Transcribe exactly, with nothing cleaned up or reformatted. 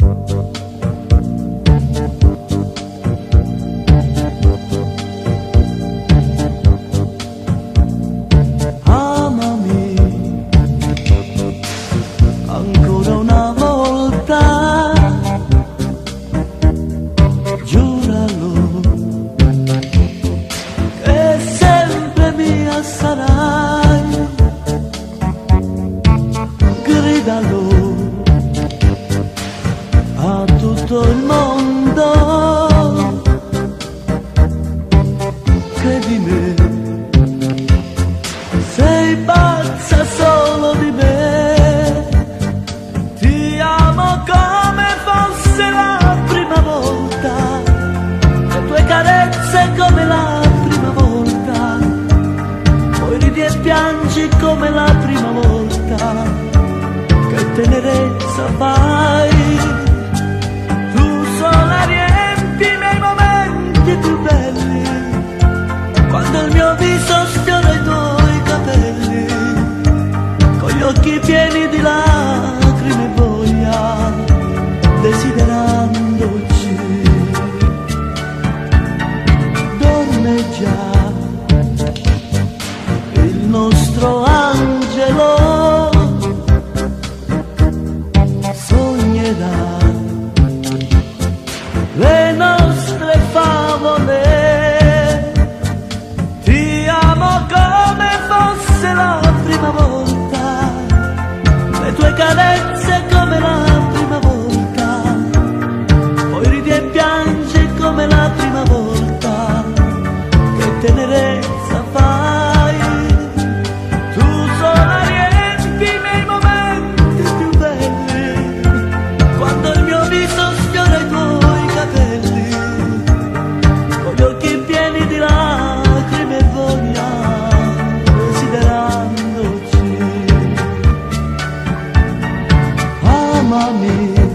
Ancora una volta, giuralo, che sempre mia sarai, gridalo a tutto il mondo, credimi, sei pazza solo di me. Come la prima volta, poi ridi e piangi come la prima volta, che tenerezza fai, tu sola riempi i miei momenti più belli, quando il mio viso sfiora i tuoi capelli, con gli occhi pieni di lacrime e voglia, desiderandoci. Già il nostro angelo sognerà le nostre favole, ti amo come fosse la prima volta, le tue carezze come la prima volta, poi ridi e piangi come la prima volta, tenerezza fai, tu sola riempi i miei momenti più belli, quando il mio viso sfiora i tuoi capelli, con gli occhi pieni di lacrime e voglia, desiderandoci. Amami.